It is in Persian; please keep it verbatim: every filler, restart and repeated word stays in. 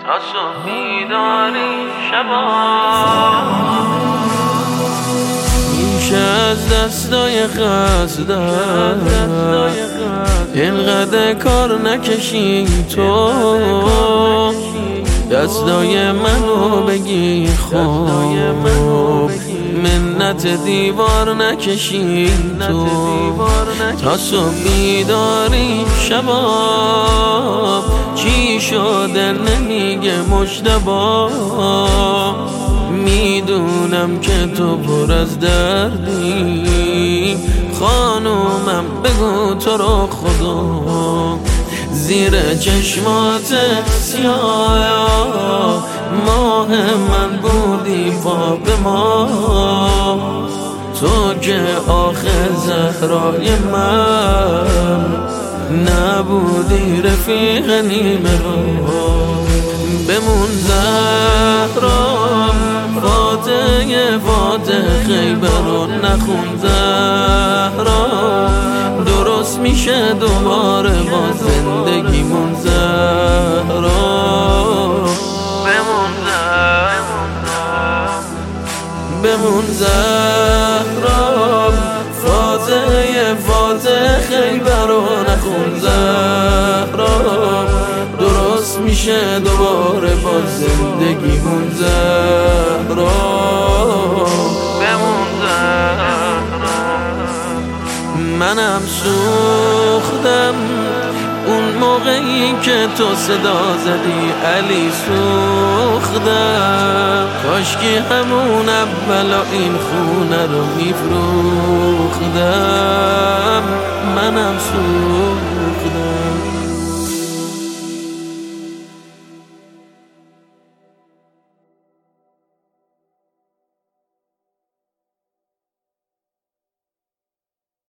تا صبح بیداری شبا میشه از دستای خستم اینقدر کار نکشی تو دستای منو بگی خوب منت دیوار نکشی تو تا صبح بیداری شباب چی شده نمیگه مجتبی میدونم که تو پر از دردی خانومم بگو تو رو خدا زیر چشمات سیاه ماه من بودی پا به ما تو که آخه زهرای من نبودی رفیق نیمه رو بمون زهرام فاتح فاتح خیبر رو نخون زهرام درست میشه دوباره با زندگیمون زهرام بمون زهرام بمون زهرام فاتح فاتح خیبر رو نخون زهرام درست میشه دوباره با زندگیمون زهرام بمون زهرام منم سوختم اون موقعی که تو صدا زدی علی سوختم کاشکی همون اولا این خونه رو میفروختم منم سوختم